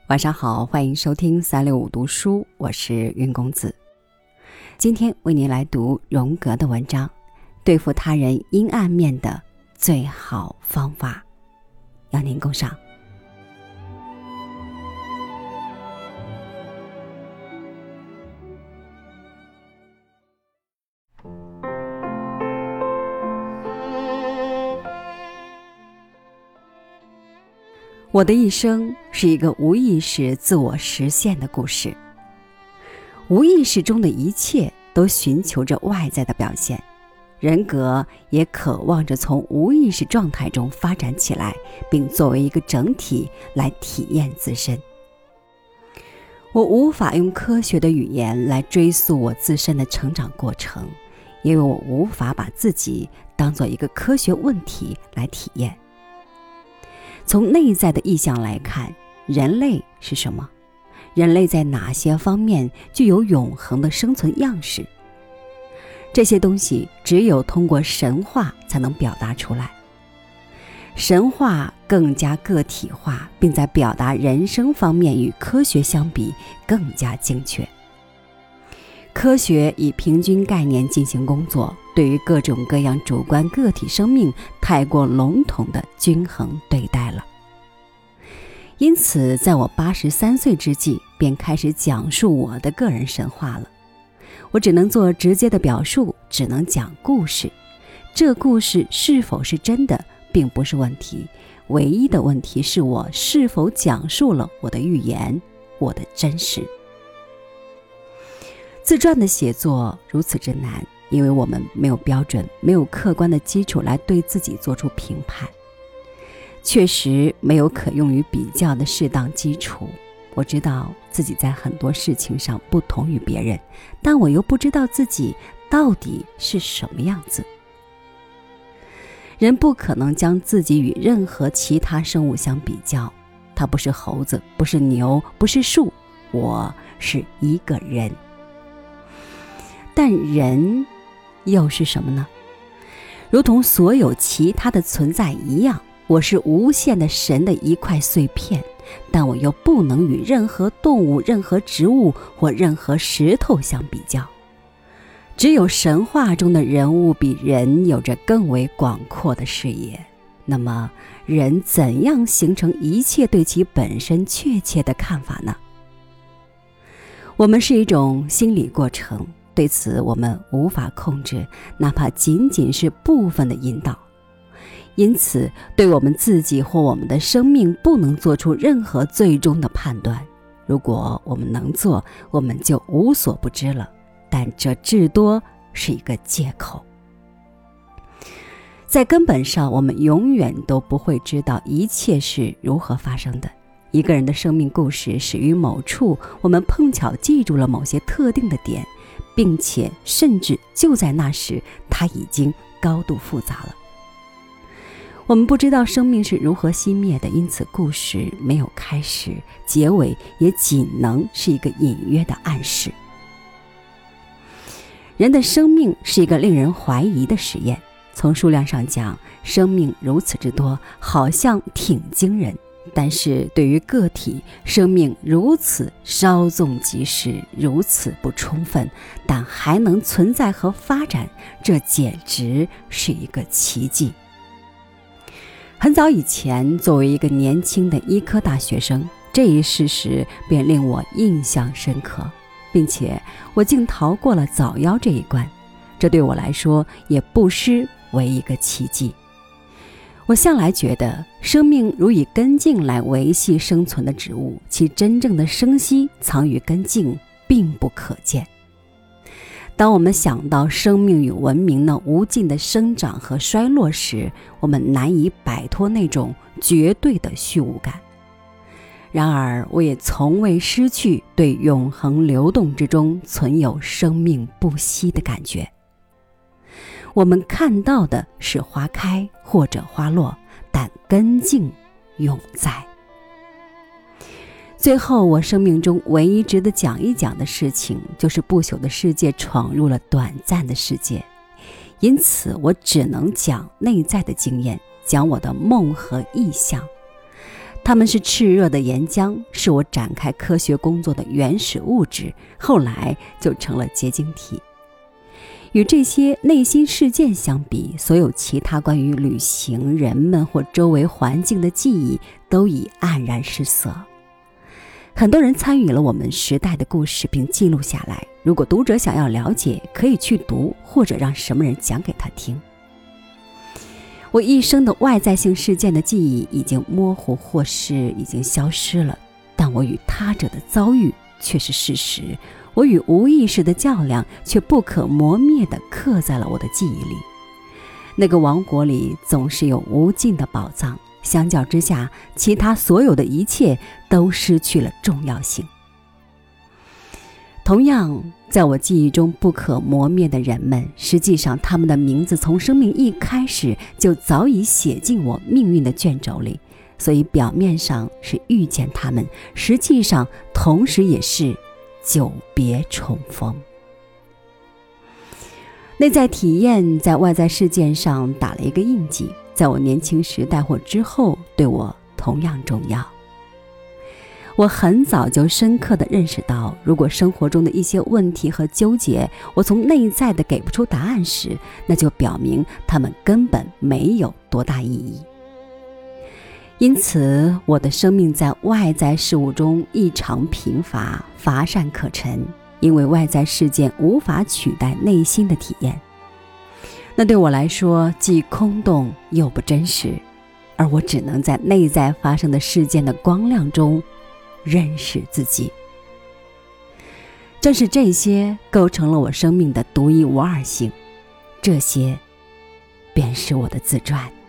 晚上好，欢迎收听365读书，我是云公子。今天为您来读荣格的文章，对付他人阴暗面的最好方法，邀您共赏。我的一生是一个无意识自我实现的故事。无意识中的一切都寻求着外在的表现，人格也渴望着从无意识状态中发展起来，并作为一个整体来体验自身。我无法用科学的语言来追溯我自身的成长过程，因为我无法把自己当作一个科学问题来体验。从内在的意象来看，人类是什么？人类在哪些方面具有永恒的生存样式？这些东西只有通过神话才能表达出来。神话更加个体化，并在表达人生方面与科学相比更加精确。科学以平均概念进行工作，对于各种各样主观个体生命太过笼统的均衡对待了。因此在我83岁之际便开始讲述我的个人神话了。我只能做直接的表述，只能讲故事。这故事是否是真的并不是问题，唯一的问题是我是否讲述了我的预言，我的真实。自传的写作如此之难，因为我们没有标准，没有客观的基础来对自己做出评判，确实没有可用于比较的适当基础。我知道自己在很多事情上不同于别人，但我又不知道自己到底是什么样子。人不可能将自己与任何其他生物相比较，他不是猴子，不是牛，不是树，我是一个人。但人又是什么呢？如同所有其他的存在一样，我是无限的神的一块碎片，但我又不能与任何动物、任何植物或任何石头相比较。只有神话中的人物比人有着更为广阔的视野。那么，人怎样形成一切对其本身确切的看法呢？我们是一种心理过程，对此我们无法控制，哪怕仅仅是部分的引导。因此对我们自己或我们的生命不能做出任何最终的判断。如果我们能做，我们就无所不知了，但这至多是一个借口。在根本上，我们永远都不会知道一切是如何发生的。一个人的生命故事始于某处，我们碰巧记住了某些特定的点，并且甚至就在那时，它已经高度复杂了。我们不知道生命是如何熄灭的，因此故事没有开始，结尾也仅能是一个隐约的暗示。人的生命是一个令人怀疑的实验，从数量上讲，生命如此之多，好像挺惊人。但是对于个体，生命如此稍纵即逝，如此不充分，但还能存在和发展，这简直是一个奇迹。很早以前，作为一个年轻的医科大学生，这一事实便令我印象深刻，并且我竟逃过了早夭这一关，这对我来说也不失为一个奇迹。我向来觉得，生命如以根茎来维系生存的植物，其真正的生息藏于根茎，并不可见。当我们想到生命与文明那无尽的生长和衰落时，我们难以摆脱那种绝对的虚无感。然而，我也从未失去对永恒流动之中存有生命不息的感觉。我们看到的是花开或者花落，但根茎永在。最后，我生命中唯一值得讲一讲的事情，就是不朽的世界闯入了短暂的世界。因此，我只能讲内在的经验，讲我的梦和意象。 它们是炽热的岩浆，是我展开科学工作的原始物质，后来就成了结晶体。与这些内心事件相比，所有其他关于旅行、人们或周围环境的记忆都已黯然失色。很多人参与了我们时代的故事并记录下来，如果读者想要了解，可以去读，或者让什么人讲给他听。我一生的外在性事件的记忆已经模糊或是已经消失了，但我与他者的遭遇却是事实，我与无意识的较量却不可磨灭地刻在了我的记忆里。那个王国里总是有无尽的宝藏，相较之下，其他所有的一切都失去了重要性。同样，在我记忆中不可磨灭的人们，实际上他们的名字从生命一开始就早已写进我命运的卷轴里，所以表面上是遇见他们，实际上同时也是久别重逢。内在体验在外在事件上打了一个印记，在我年轻时代或之后对我同样重要。我很早就深刻地认识到，如果生活中的一些问题和纠结，我从内在的给不出答案时，那就表明它们根本没有多大意义。因此，我的生命在外在事物中异常贫乏，乏善可陈，因为外在事件无法取代内心的体验。那对我来说，既空洞又不真实，而我只能在内在发生的事件的光亮中认识自己。正是这些构成了我生命的独一无二性，这些便是我的自传。